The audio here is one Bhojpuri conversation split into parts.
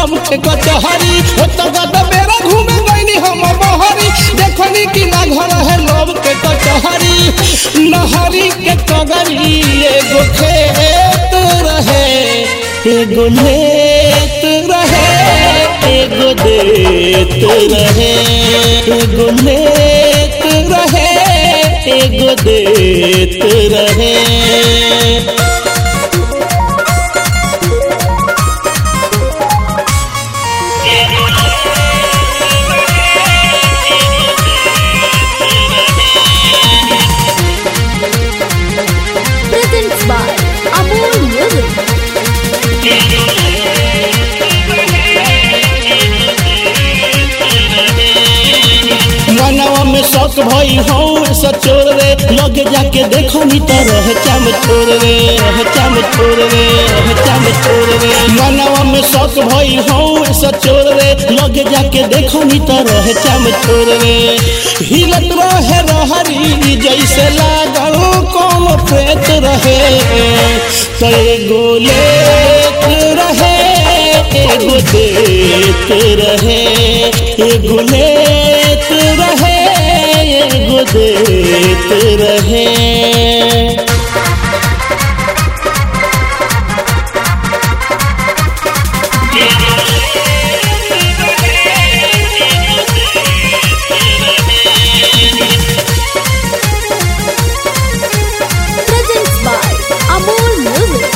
लम के कचहरी होता गद बेरा घूमे गईनी हम बहरी देखनी कि ना घर है लम के कचहरी नहरी के कगरी एगो खेत रहे एगो लेत रहे एगो देत रहे एगो लेत रहे एगो देत रहे। Presents by Amol Music. मनवा में शौक भई हूँ सचोर रे लगे जाके देखो नी तो रह चम छोड़ रे रह चम छोड़ रे रह चम छोड़ रे मनवा में शौक भई हूँ सचोर रे लगे जाके देखो नी तो रह चम छोड़ रे हिलत रहे रहरी जैसे लागल कौन प्रेत रहे तो एगो लेत रहे एगो देत रहे एगो लेत रहे एगो देत रहे। Presents by Amol Music.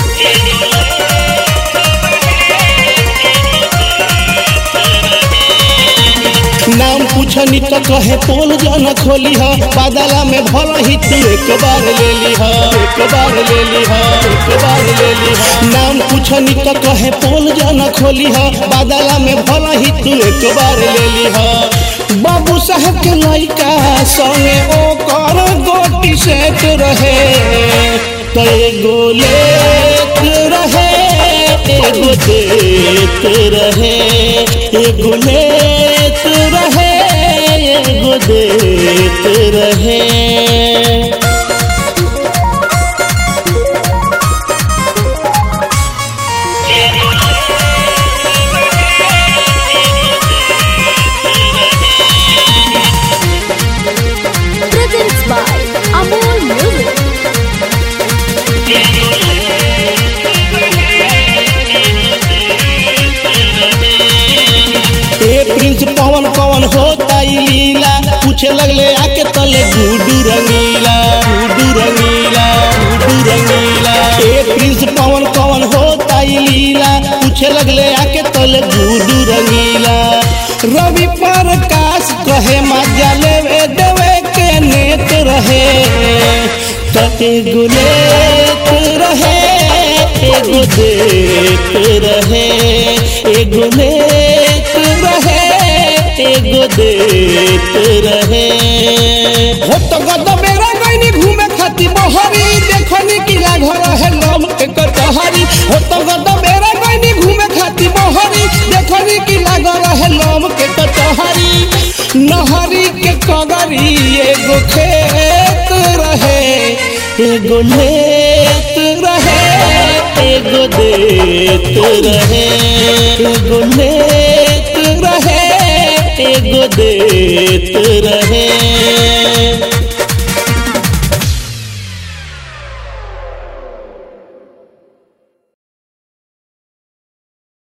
नाम पूछनी तो कहे पोल जन खोली हा बादला में भला ही तू एक बार ले ली हा एक बार ले ली हा एक बार ले ली हा नाम पूछनी तो कहे पोल जन खोली हा बादला में भला ही तू एक बार ले ली हा बाबू साहब के लइका संगे ओ कर गोटी सेट रहे तो एगो लेत रहे एगो देत रहे एगो लेत रहे एगो देत रहे। Presents by Amol Music. Prince Pawan Pawan होता लीला पूछे लगले आके तले गुडू रंगीला गुडू रंगीला गुडू रंगीला प्रिंस पवन पवन होता लीला पूछे लगले आके तले गुडू रंगीला रवि प्रकाश कहे मजा लेवे देवे के नेत रहे तो एगो लेत रहे एगो देत रहे एगो लेत रहे एगो देत रहे हो तो गद बेरा गईनी घूमे खाती बहरी देखनी कि घर है लम के कचहरी हो तो गद बेरा गईनी घूमे खाती बहरी देखनी कि घर है लम के कचहरी नहरी के कगरी एगो खेत रहे एगो लेत रहे एगो देत रहे एगो